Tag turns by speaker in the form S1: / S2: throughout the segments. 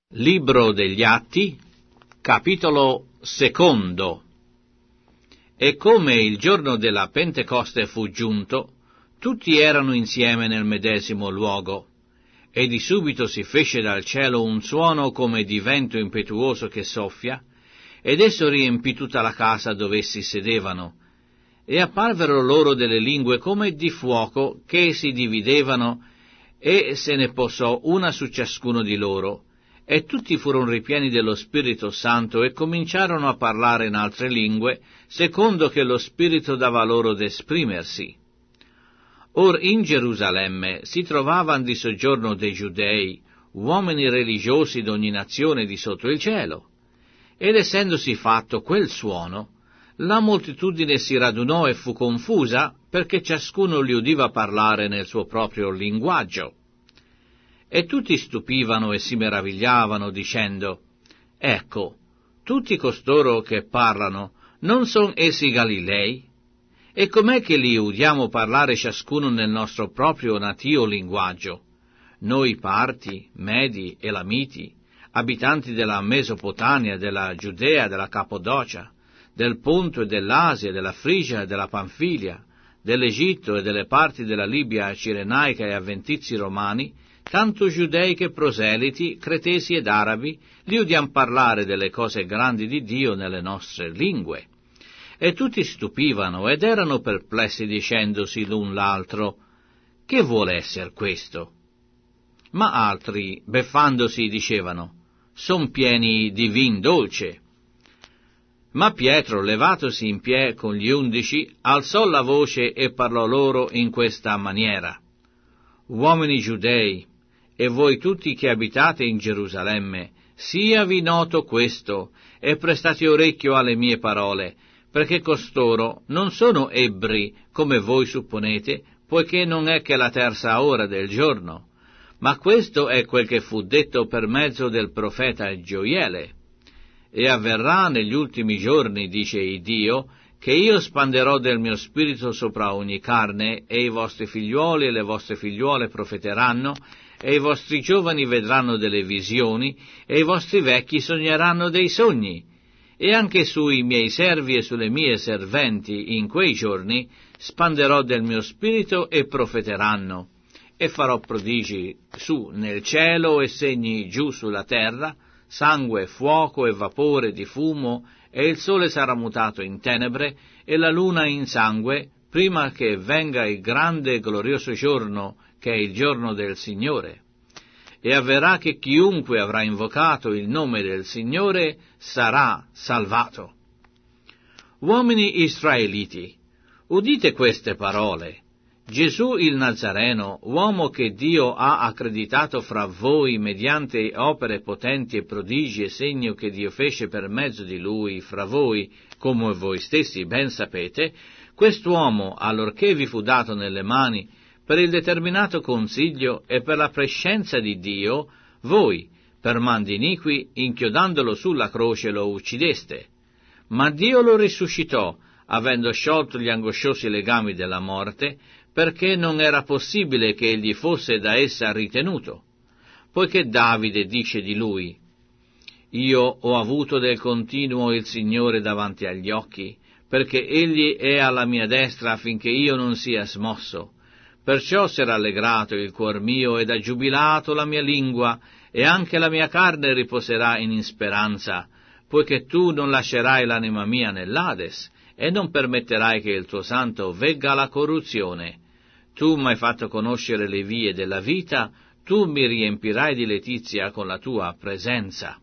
S1: Libro degli Atti, capitolo 2. E come il giorno della Pentecoste fu giunto, tutti erano insieme nel medesimo luogo, e di subito si fece dal cielo un suono come di vento impetuoso che soffia, ed esso riempì tutta la casa dove essi sedevano, e apparvero loro delle lingue come di fuoco che si dividevano, e se ne posò una su ciascuno di loro. E tutti furono ripieni dello Spirito Santo e cominciarono a parlare in altre lingue, secondo che lo Spirito dava loro d'esprimersi. Or in Gerusalemme si trovavan di soggiorno dei Giudei, uomini religiosi d'ogni nazione di sotto il cielo. Ed essendosi fatto quel suono, la moltitudine si radunò e fu confusa, perché ciascuno li udiva parlare nel suo proprio linguaggio. E tutti stupivano e si meravigliavano, dicendo: Ecco, tutti costoro che parlano, non son essi Galilei? E com'è che li udiamo parlare ciascuno nel nostro proprio natio linguaggio? Noi Parti, Medi, Elamiti, abitanti della Mesopotamia, della Giudea, della Cappadocia, del Ponto e dell'Asia, della Frigia e della Panfilia, dell'Egitto e delle parti della Libia cirenaica e avventizi romani, tanto giudei che proseliti, cretesi ed arabi, li udiam parlare delle cose grandi di Dio nelle nostre lingue. E tutti stupivano ed erano perplessi, dicendosi l'un l'altro: Che vuole esser questo? Ma altri, beffandosi, dicevano: Son pieni di vin dolce. Ma Pietro, levatosi in piè con gli 11, alzò la voce e parlò loro in questa maniera: Uomini giudei, e voi tutti che abitate in Gerusalemme, siavi noto questo, e prestate orecchio alle mie parole, perché costoro non sono ebbri, come voi supponete, poiché non è che la terza ora del giorno. Ma questo è quel che fu detto per mezzo del profeta Gioiele. E avverrà negli ultimi giorni, dice il Dio, che io spanderò del mio spirito sopra ogni carne, e i vostri figliuoli e le vostre figliuole profeteranno, e i vostri giovani vedranno delle visioni, e i vostri vecchi sogneranno dei sogni. E anche sui miei servi e sulle mie serventi in quei giorni spanderò del mio spirito e profeteranno. E farò prodigi su nel cielo e segni giù sulla terra, sangue, fuoco e vapore di fumo, e il sole sarà mutato in tenebre e la luna in sangue, prima che venga il grande e glorioso giorno, che è il giorno del Signore. E avverrà che chiunque avrà invocato il nome del Signore sarà salvato. Uomini israeliti, udite queste parole. Gesù il Nazareno, uomo che Dio ha accreditato fra voi mediante opere potenti e prodigi e segno che Dio fece per mezzo di lui fra voi, come voi stessi ben sapete, quest'uomo, allorché vi fu dato nelle mani per il determinato consiglio e per la prescenza di Dio, voi, per mandi iniqui, inchiodandolo sulla croce, lo uccideste. Ma Dio lo risuscitò, avendo sciolto gli angosciosi legami della morte, perché non era possibile che egli fosse da essa ritenuto. Poiché Davide dice di lui: Io ho avuto del continuo il Signore davanti agli occhi, perché egli è alla mia destra affinché io non sia smosso. Perciò si è rallegrato il cuor mio ed ha giubilato la mia lingua, e anche la mia carne riposerà in speranza, poiché tu non lascerai l'anima mia nell'Ades, e non permetterai che il tuo santo vegga alla corruzione. Tu m'hai fatto conoscere le vie della vita, tu mi riempirai di letizia con la tua presenza.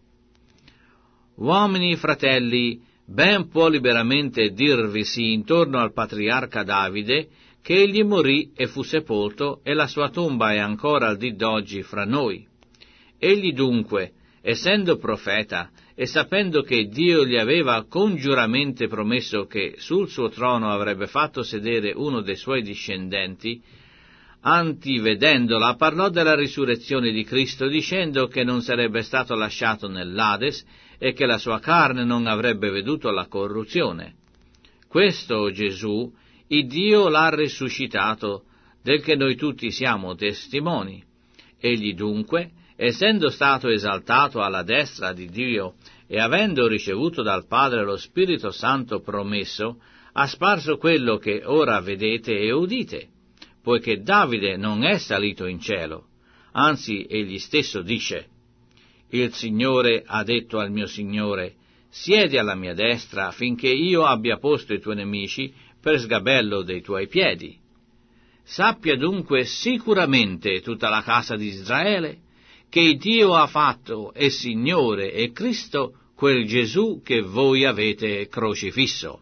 S1: Uomini, fratelli, ben può liberamente dirvisi intorno al patriarca Davide, che egli morì e fu sepolto, e la sua tomba è ancora al dì d'oggi fra noi. Egli dunque, essendo profeta, e sapendo che Dio gli aveva congiuramente promesso che sul suo trono avrebbe fatto sedere uno dei suoi discendenti, antivedendola parlò della risurrezione di Cristo, dicendo che non sarebbe stato lasciato nell'Ades e che la sua carne non avrebbe veduto la corruzione. Questo Gesù, il Dio l'ha risuscitato, del che noi tutti siamo testimoni. Egli dunque, essendo stato esaltato alla destra di Dio e avendo ricevuto dal Padre lo Spirito Santo promesso, ha sparso quello che ora vedete e udite, poiché Davide non è salito in cielo, anzi egli stesso dice: «Il Signore ha detto al mio Signore, siedi alla mia destra finché io abbia posto i tuoi nemici per sgabello dei tuoi piedi». Sappia dunque sicuramente tutta la casa di Israele che Dio ha fatto è Signore e Cristo quel Gesù che voi avete crocifisso.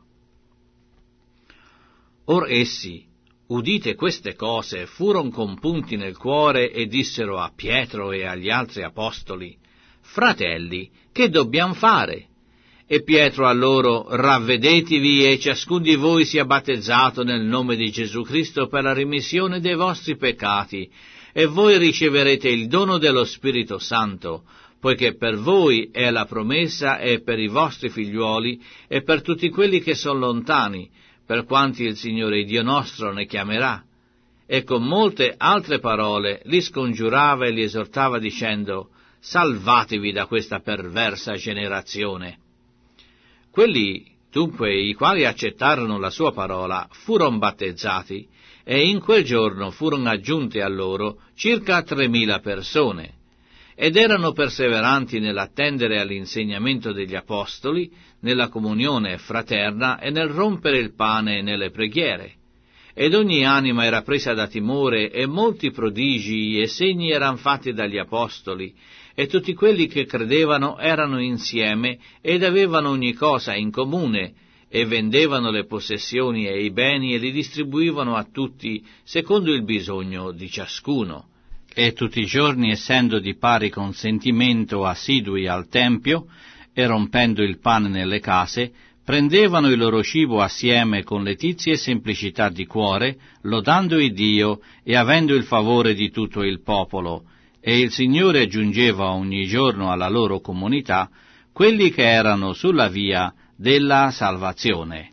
S1: Or essi, udite queste cose, furono compunti nel cuore e dissero a Pietro e agli altri apostoli: «Fratelli, che dobbiamo fare?» E Pietro a loro: «Ravvedetevi e ciascun di voi sia battezzato nel nome di Gesù Cristo per la rimissione dei vostri peccati, e voi riceverete il dono dello Spirito Santo, poiché per voi è la promessa e per i vostri figliuoli e per tutti quelli che sono lontani, per quanti il Signore Dio nostro ne chiamerà». E con molte altre parole li scongiurava e li esortava dicendo: «Salvatevi da questa perversa generazione». Quelli, dunque, i quali accettarono la sua parola, furono battezzati, e in quel giorno furono aggiunte a loro circa 3.000 persone, ed erano perseveranti nell'attendere all'insegnamento degli apostoli, nella comunione fraterna e nel rompere il pane e nelle preghiere. Ed ogni anima era presa da timore, e molti prodigi e segni erano fatti dagli apostoli, e tutti quelli che credevano erano insieme ed avevano ogni cosa in comune, e vendevano le possessioni e i beni e li distribuivano a tutti secondo il bisogno di ciascuno. E tutti i giorni, essendo di pari consentimento assidui al Tempio, e rompendo il pane nelle case, prendevano il loro cibo assieme con letizia e semplicità di cuore, lodando il Dio e avendo il favore di tutto il popolo. E il Signore aggiungeva ogni giorno alla loro comunità quelli che erano sulla via della salvazione.